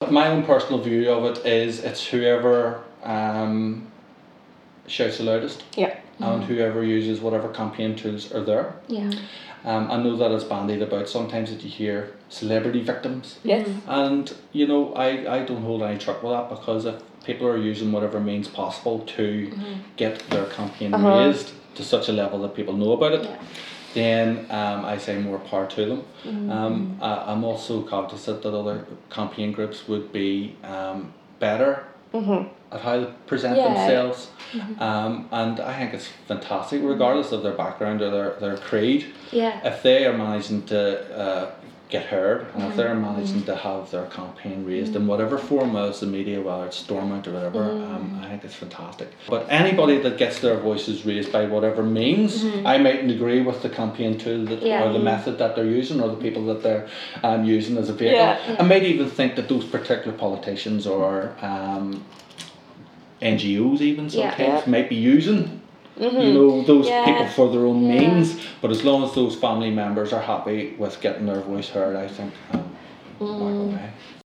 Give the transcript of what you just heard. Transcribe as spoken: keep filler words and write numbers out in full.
my own personal view of it is it's whoever um, shouts the loudest. Yeah. And whoever uses whatever campaign tools are there. Yeah. Um, I know that it's bandied about sometimes that you hear celebrity victims. Yes. And, you know, I, I don't hold any truck with that, because if people are using whatever means possible to mm-hmm. get their campaign uh-huh. raised to such a level that people know about it, yeah. then um, I say more power to them. Mm-hmm. Um, I, I'm also cognizant that other campaign groups would be um, better mm-hmm. at how they present yeah. themselves. Mm-hmm. Um, and I think it's fantastic, regardless of their background or their, their creed. Yeah. If they are managing to uh, get heard, and mm-hmm. if they're managing mm-hmm. to have their campaign raised mm-hmm. in whatever form, whether it's the media, whether it's Stormont or whatever, mm-hmm. um, I think it's fantastic. But anybody that gets their voices raised by whatever means, mm-hmm. I mightn't agree with the campaign tool that, yeah. or the method that they're using, or the people that they're um, using as a vehicle. Yeah. Yeah. I might even think that those particular politicians or um, N G Os even sometimes yeah. might be using mm-hmm. you know those yeah. people for their own yeah. means, but as long as those family members are happy with getting their voice heard, I think um, mm. back away.